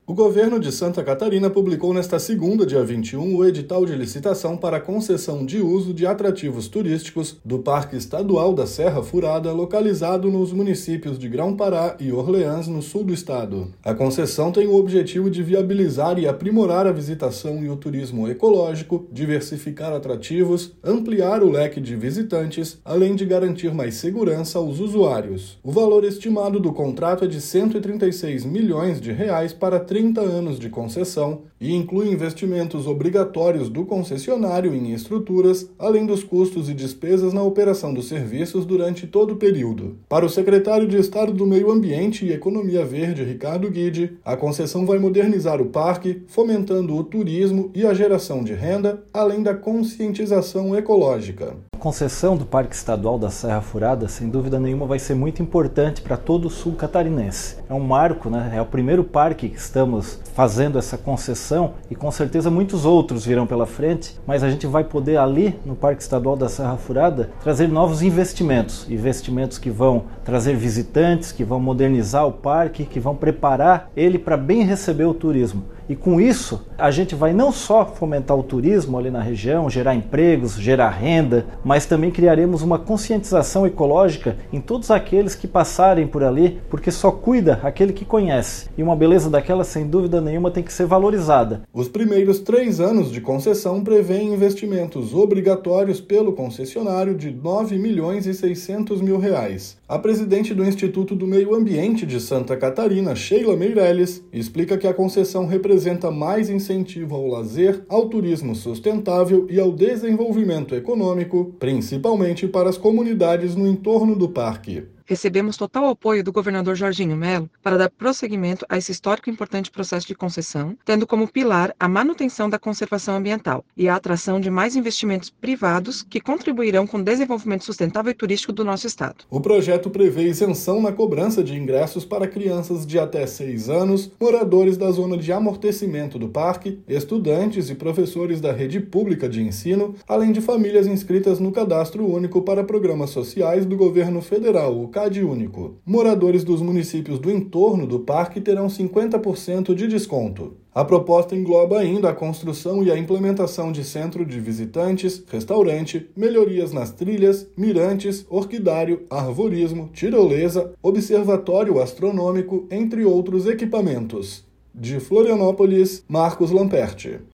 O governo de Santa Catarina publicou nesta segunda, dia 21, o edital de licitação para concessão de uso de atrativos turísticos do Parque Estadual da Serra Furada, localizado nos municípios de Grão-Pará e Orleans, no sul do estado. A concessão tem o objetivo de viabilizar e aprimorar a visitação e o turismo ecológico, diversificar atrativos, ampliar o leque de visitantes, além de garantir mais segurança aos usuários. O valor estimado do contrato é de R$ 136 milhões para 30 anos de concessão e inclui investimentos obrigatórios do concessionário em estruturas, além dos custos e despesas na operação dos serviços durante todo o período. Para o secretário de Estado do Meio Ambiente e Economia Verde, Ricardo Guide, a concessão vai modernizar o parque, fomentando o turismo e a geração de renda, além da conscientização ecológica. A concessão do Parque Estadual da Serra Furada, sem dúvida nenhuma, vai ser muito importante para todo o sul catarinense. É um marco, né? É o primeiro parque que estamos fazendo essa concessão e com certeza muitos outros virão pela frente, mas a gente vai poder ali no Parque Estadual da Serra Furada trazer novos investimentos que vão trazer visitantes, que vão modernizar o parque, que vão preparar ele para bem receber o turismo. E com isso, a gente vai não só fomentar o turismo ali na região, gerar empregos, gerar renda, mas também criaremos uma conscientização ecológica em todos aqueles que passarem por ali, porque só cuida aquele que conhece. E uma beleza daquela, sem dúvida nenhuma, tem que ser valorizada. Os primeiros 3 anos de concessão prevêem investimentos obrigatórios pelo concessionário de R$ 9.600.000. A presidente do Instituto do Meio Ambiente de Santa Catarina, Sheila Meirelles, explica que a concessão representa mais incentivo ao lazer, ao turismo sustentável e ao desenvolvimento econômico, principalmente para as comunidades no entorno do parque. Recebemos total apoio do governador Jorginho Melo para dar prosseguimento a esse histórico e importante processo de concessão, tendo como pilar a manutenção da conservação ambiental e a atração de mais investimentos privados que contribuirão com o desenvolvimento sustentável e turístico do nosso estado. O projeto prevê isenção na cobrança de ingressos para crianças de até 6 anos, moradores da zona de amortecimento do parque, estudantes e professores da rede pública de ensino, além de famílias inscritas no Cadastro Único para Programas Sociais do Governo Federal, o CAD Único. Moradores dos municípios do entorno do parque terão 50% de desconto. A proposta engloba ainda a construção e a implementação de centro de visitantes, restaurante, melhorias nas trilhas, mirantes, orquidário, arvorismo, tirolesa, observatório astronômico, entre outros equipamentos. De Florianópolis, Marcos Lamperti.